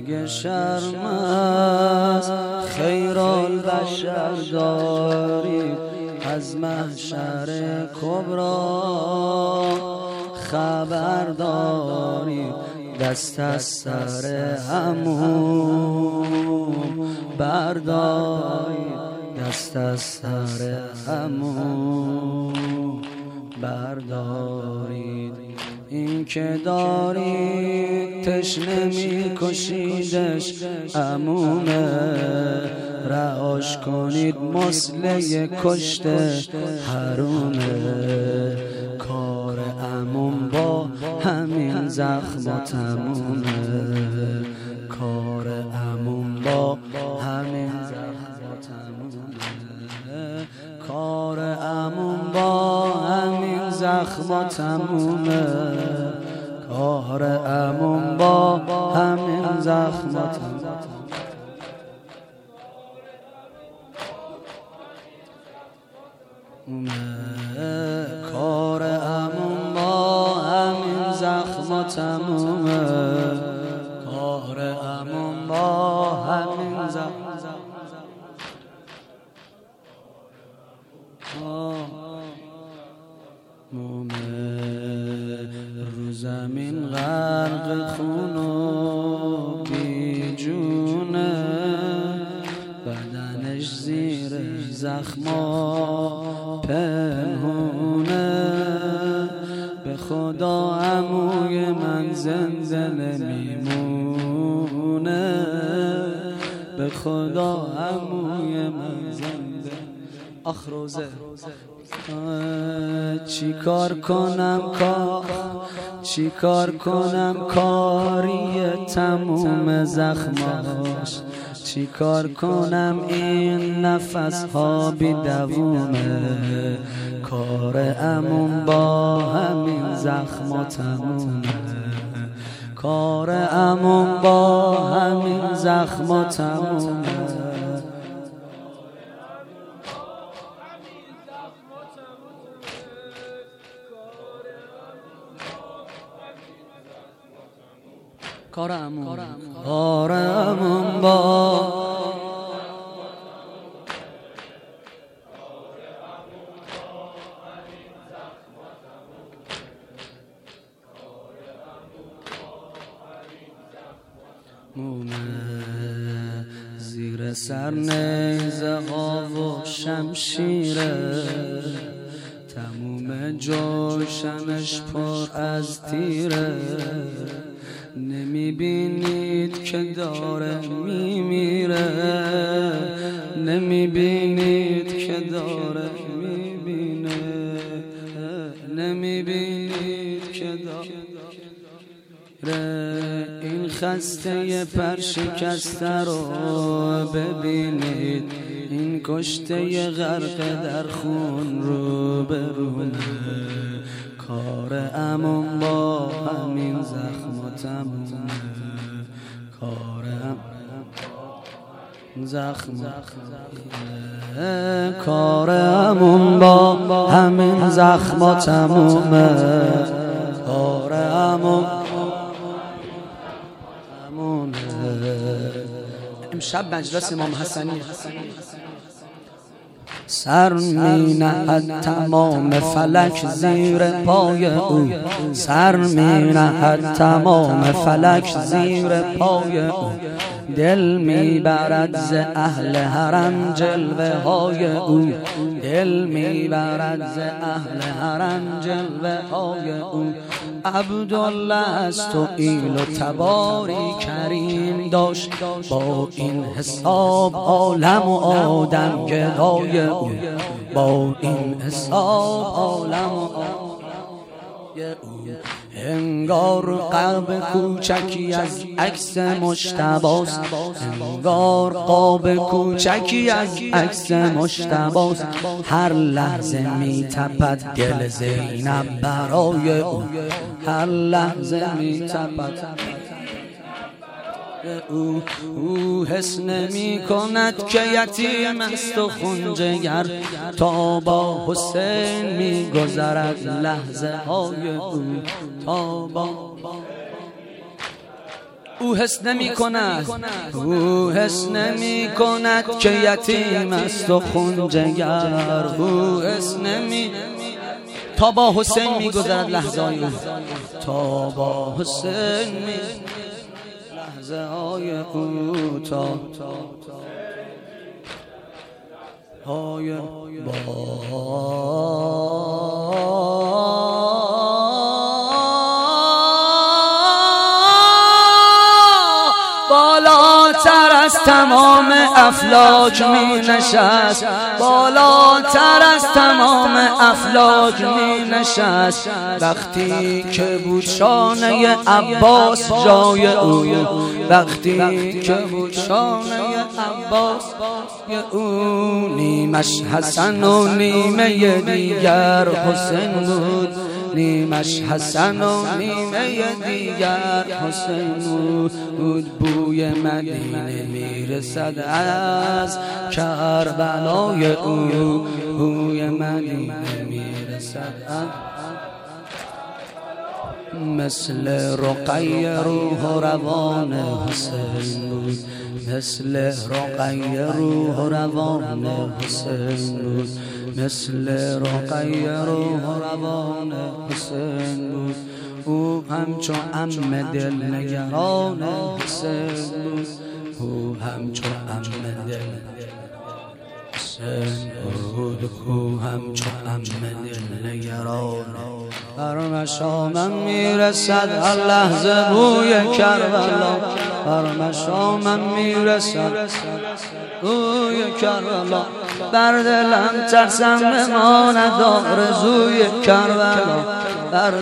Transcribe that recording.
برگ شرم از خیر البشر دارید، از محشر کبرا خبر دارید. دست از سر همون بردارید، دست از سر همون بردارید. این که دارید تشنه می کشیدش عمومه، رهاش کنید مسله کشته حرومه. کار عموم با همین زخم و تمومه، کار عموم با همین زخم و تمومه، کار عموم با همین زخم و تمومه، کار عموم با همین زخم و تمومه. کار عموم با همین زخم و تمومه، کار عموم با همین زخم رو زمین غرق خون و بیجونه، بدنش زیر زخما پنهونه. به خدا عموی من زنده نمیمونه، به خدا عموی من زنده. آخ روزه چی کار کنم چی کار کنم کاری تموم زخماش، چی کار کنم این نفس ها بی دوومه. کار عموم با همین زخم و تمومه، کار عموم با همین زخم و تمومه. کار عموم با زیر سر نیزه ها و شمشیره، تموم جوشنش پر از تیره. نمیبینید که داره میمیره، نمیبینید که داره میبینه، نمیبینید که داره. این خسته پرشکسته رو ببینید، این کشته غرق در خون رو برونه. کار عموم با همین زخم و تمومه، کار زخم کار عموم با همین زخم و تمومه، کار عموم تمومه. امشب مجلس امام حسنی سر می نهد تمام فلک زیر پای او، سر می نهد تمام فلک زیر پای او. دل می برد ز اهل حرم جلوه های او، دل می برد ز اهل حرم جلوه های او. عبدالله است و ایل و تباری کریم داشت، با این حساب عالم و آدم گدای او، با این حساب عالم و آدم او. انگار قاب کوچکی از عکس مجتباست، انگار قاب کوچکی از عکس مجتباست. هر لحظه می تپد دل زینب برای او، هر لحظه می تپد او حس نمی کند که یتیم است و خونجگر، تا با حسین می گذرد لحظه های او، تا با او حس نمی کند، او حس نمی کند که یتیم است و خون جگر. او حس نمی تا با حسین می گذرد لحظه های او، تا با حسین می لحظه های او، تا های بالاتر از تمام افلاک می نشست، بالاتر از تمام افلاک می نشست. وقتی که بود شانه عباس جای او، وقتی که بود شانه عباس او، نیمش حسن و نیمه دیگر حسین بود، نیمش حسن و نیمه دیگر حسین بود. بوی مدینه میرسد از کربلای او، بوی مدینه میرسد مثل رقی روح و روان حسین بود، مثل رقی روح و روان حسین بود، مثل رقی روح و روان حسین بود. او همچو عم دل نگران حسین بود، او همچو عم دل حسین بود، او همچو عم دل نگران. بر مشامم میرسد هر لحظه بوی کربلا، بر مشامم میرسد بوی کربلا. بر دلم ترسم بماند آرزوی کربلا، بر